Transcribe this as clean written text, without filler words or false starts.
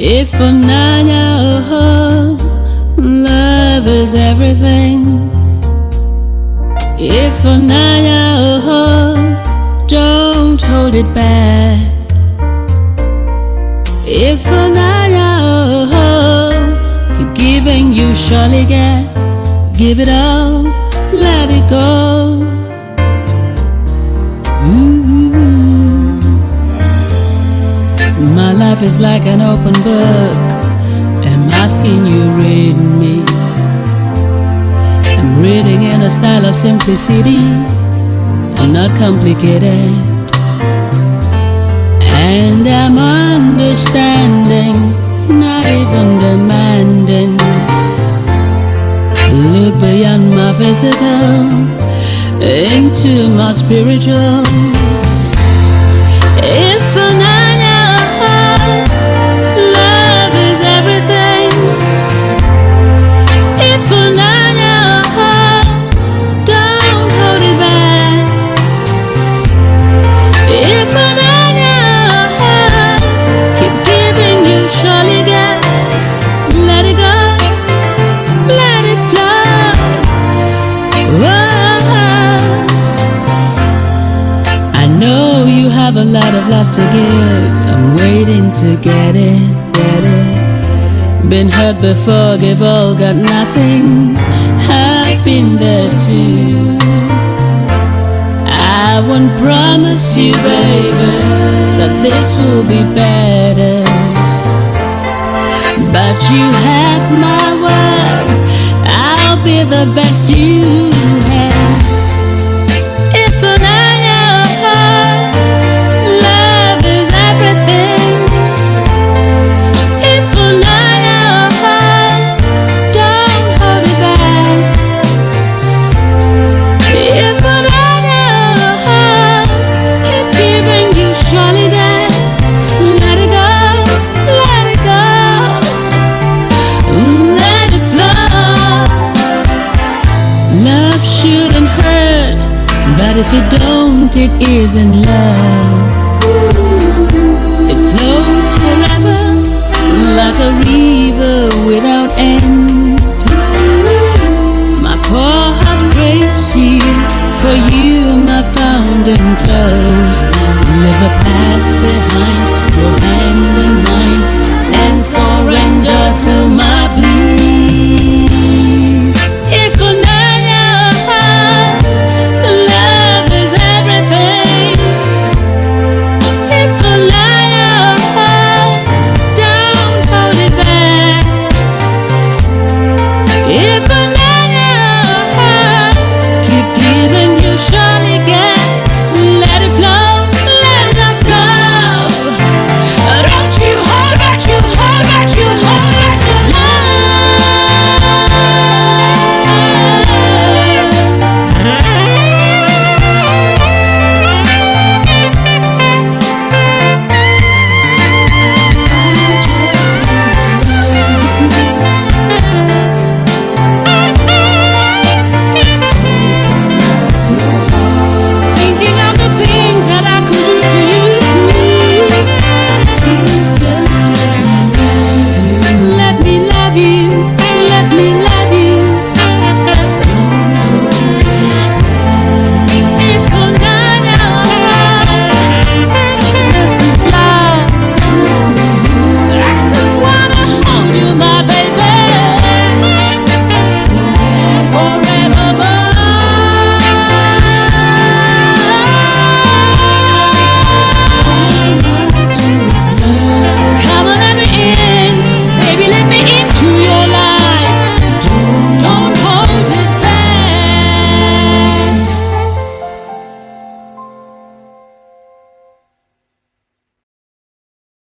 If for now love is everything, if for now don't hold it back, if for now keep giving, you surely get. Give it all, let it go. My life is like an open book. I'm asking you, read me. I'm reading in a style of simplicity, not complicated. And I'm understanding, not even demanding. Look beyond my physical, into my spiritual. If for now love is everything, if for now don't hold it back, if for now keep giving, you surely get. Let it go, let it flow. Whoa. I know you have a lot of love to give. I'm waiting to get it, get it. Been hurt before, give all, got nothing. I've been there too. I won't promise you, baby, that this will be better, but you have my word, I'll be the best you have. If for now love is everything, if for now don't hold it back, if for now keep giving, you surely get. Let it go, let it go, let it flow. Love shouldn't hurt, but if it don't, it isn't